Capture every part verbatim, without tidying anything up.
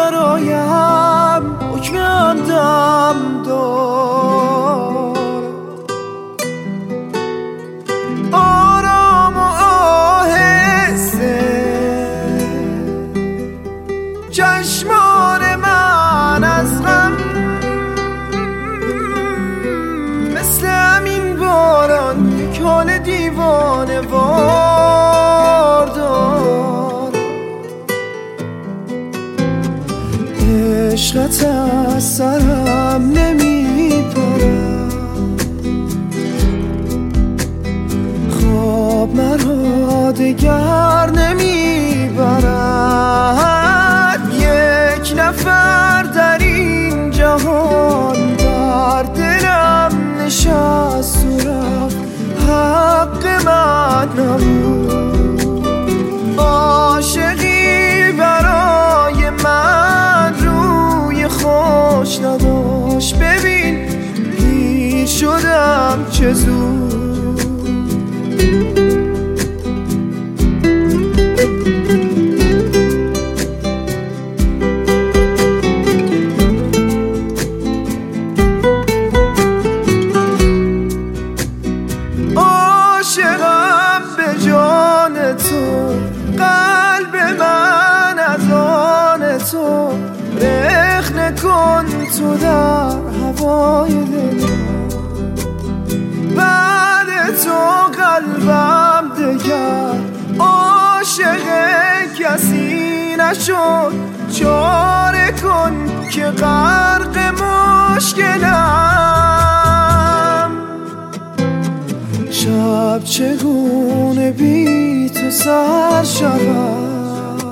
برایم حکم عدم دار. آرام و آهسته چشمان من از غم مثل همین باران یک حال دیوانه وار دار. عشقت از سرم نمیپرد، خواب مرا دگر نمیبرد. یک نفر در این جهان در دلم نشست و رفت، حق من نبود. عاشقی برای من روی خوش نداشت، ببین پیر شدم چه زود. عاشقم به جان تو، قلب من از آن تو. رخنه کن تو در هوای دلم، بعد تو قلبم دگر عاشق کسی نشد. چاره کن که غرق مشکلم، شب چگونه بی تو سر شود.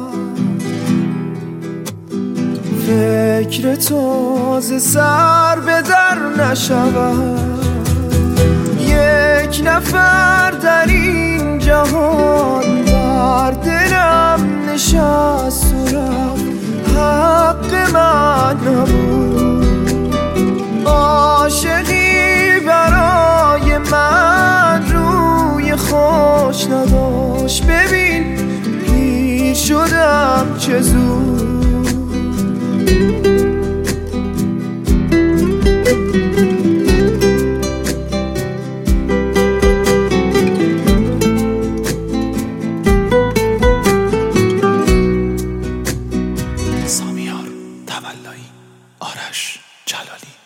فکر تازه سر به در نشود. یک نفر در این جهان در دلم نشست و رفت، حق من نبود. عاشقی برای من روی خوش نداشت، ببین پیر شدم چه زود. سامیار تولایی، آرش جلالی.